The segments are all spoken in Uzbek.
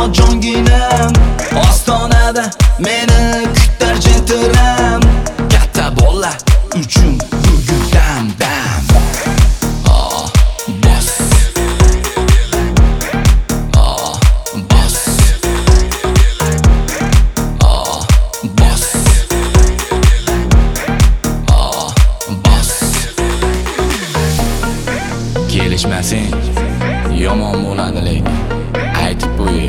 xo'jonginam. Ostonada meni kutar jentiram. Katta bola uchun bugun dam. Boss. Boss. Boss. Boss. Kelishmasang yomon bo'ladi, lekin aytib qo'ying.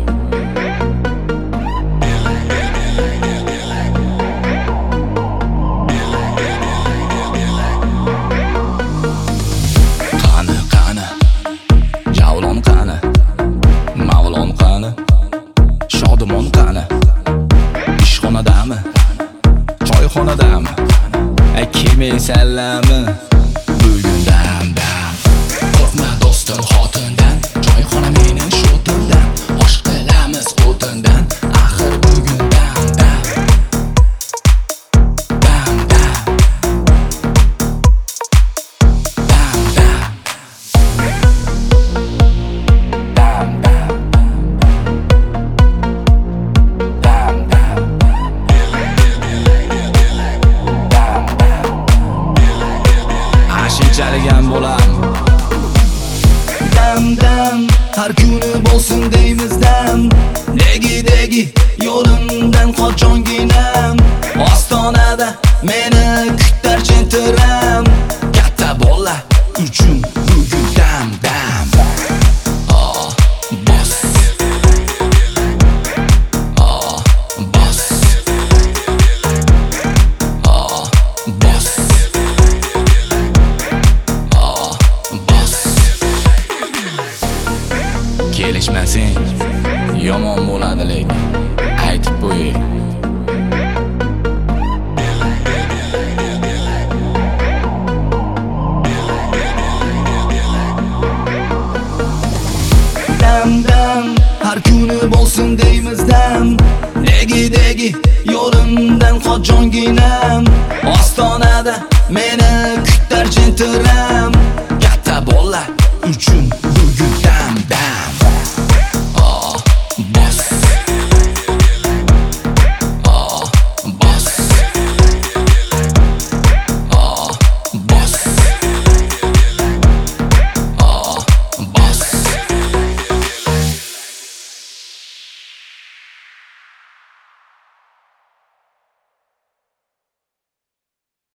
Qani javlon qani, mavlon qani, shodimon qani, ishxonadami, choyxonadami, kelmaysanlarmi bugun dam. Qo'rqma do'stim xotindan, choyxona meni sho'timdan, osh qilamiz o'tindan, axir bugun dam. Shunchaligan bo'lam. Dam har kuni bo'lsin deymiz dam. Degi yo'limdan xo'jonginam. Ostonada meni kutar jentiram. Katta bola uchun bugun dam. Boss. Boss. Boss. Kelishmasang yomon bo'ladi, lekin aytib qo'ying. Dam har kuni bo'lsin deymiz dam. Degi yo'limdan xo'jonginam. Ostonada meni kutar jentiram. Katta bola uchun